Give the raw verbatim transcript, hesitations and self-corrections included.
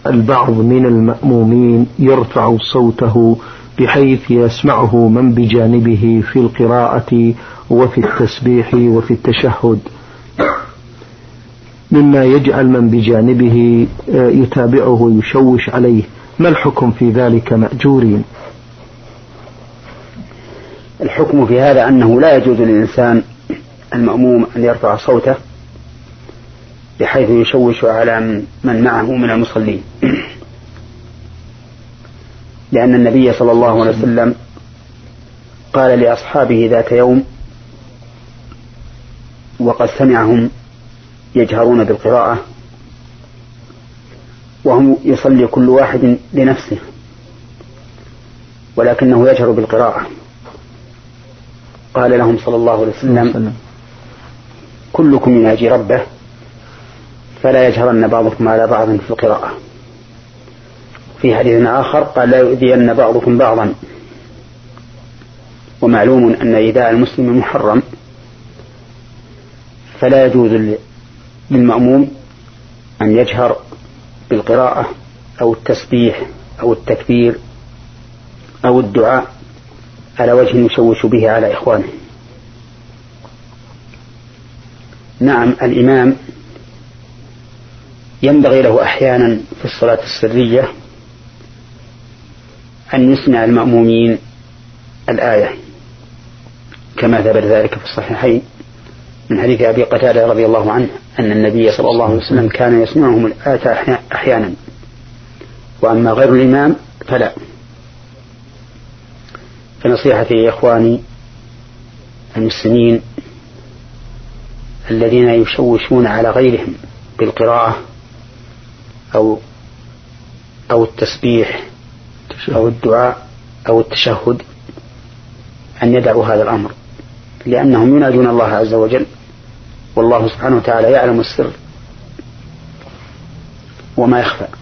البعض من المأمومين يرفع صوته بحيث يسمعه من بجانبه في القراءة وفي التسبيح وفي التشهد، مما يجعل من بجانبه يتابعه ويشوش عليه، ما الحكم في ذلك مأجورين؟ الحكم في هذا أنه لا يجوز للإنسان المأموم أن يرفع صوته بحيث يشوش على من معه من المصلين، لأن النبي صلى الله عليه وسلم قال لأصحابه ذات يوم وقد سمعهم يجهرون بالقراءة وهم يصلي كل واحد لنفسه ولكنه يجهر بالقراءة، قال لهم صلى الله عليه وسلم كلكم يناجي ربه فلا يجهرن بعضكم على بعض في القراءة. في حديث آخر قال لا يؤذين بعضكم بعضا، ومعلوم أن إيذاء المسلم محرم، فلا يجوز للمأموم أن يجهر بالقراءة أو التسبيح أو التكبير أو الدعاء على وجه يشوش به على إخوانه. نعم، الإمام ينبغي له أحيانا في الصلاة السرية أن يسمع المأمومين الآية، كما ثبت ذلك في الصحيحين من حديث أبي قتادة رضي الله عنه أن النبي صلى الله عليه وسلم كان يسمعهم الآية أحيانا، وأما غير الإمام فلا. فنصيحتي يا إخواني المسلمين الذين يشوشون على غيرهم بالقراءة أو أو التسبيح أو الدعاء أو التشهد أن يدعوا هذا الأمر، لأنهم ينادون الله عز وجل، والله سبحانه وتعالى يعلم السر وما يخفى.